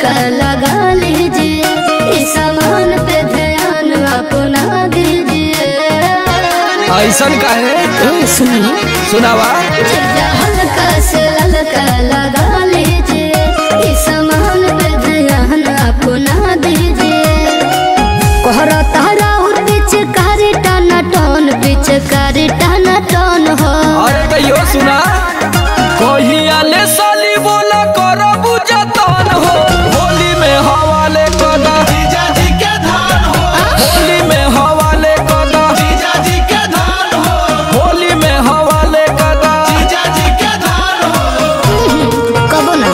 हल्का लगा लीजिए, इस सामान पे ध्यान अपना दीजिए। ऐसा काहे? सुनिए सुनावा। हल्का से हल्का लगा लीजिए, इस सामान पे ध्यान अपना दीजिए। कोहरा तारा और पिचकारी टाना टोन, पिचकारी टाना टोन हो। अरे कहियो सुना, कहिया ले साली बोला करो बुझतन हो, होली में हवाले कदा जीजा जी के धान हो, होली में हवाले कदा जीजा जी के धान हो, होली में हवाले कदा जीजा जी के धान हो। कबो ना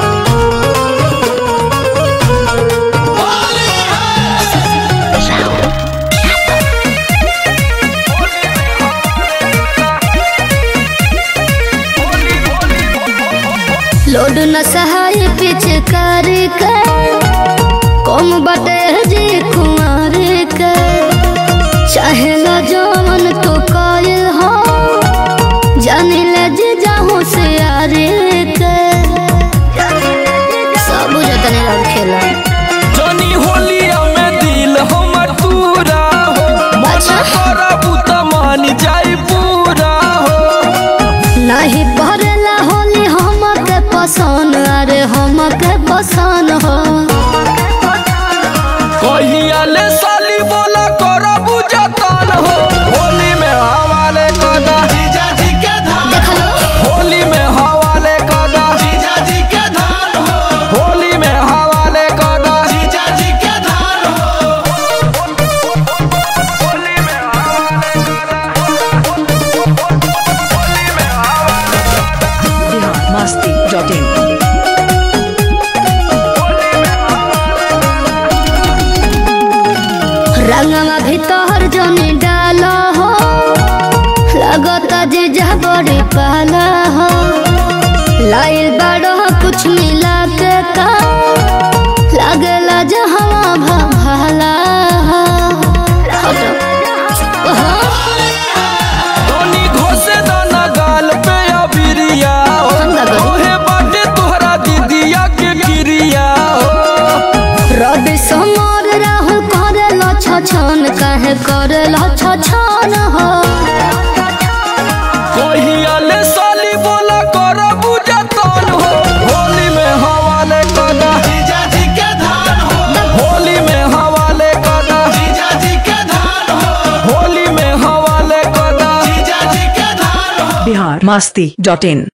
लोड न सहाय पिचकारी के, कम बटे जी कुंवारी के। चाहे ला जवन तो कायल हो, जाने ले जी जाहू से यारी के। सब जतने लग खेला जनी होलिया में दिल हमर पूरा हो, मना करबू त मान जाई पूरा हो। नहीं पड़ेला होली हमके पसंद, अरे हमके पसंद हो। कहिया ले साली बोला करबू जतन हो, होली में हवाले कदा जीजा जी के धान, देख लो होली में हवाले कदा जीजा जी के धान हो, होली में हवाले कदा जीजा जी के धान हो, होली में हवाले कदा, होली में हवाले कदा। masti.in रंगवा भीतर जनी डाला हो, लगता जीजा बड़ी पाला हो। लाइल बड़ो कुछ मिला के का, लगला जहाँ भला हो। तोनी घोसे दाना गाल पे अबिरिया हो, ओहे बाटे तोहरा दीदिया के गिरिया हो। रवि समर राहुल करेला छछन, काहे करेला छछन हो। कहिया ले साली बोला करबू जतन हो, होली में हवाले कदा जीजा जी के धान हो, होली में हवाले कदा जीजा जी के धान हो, होली में हवाले कदा जीजा जी के धान हो। biharmasti.in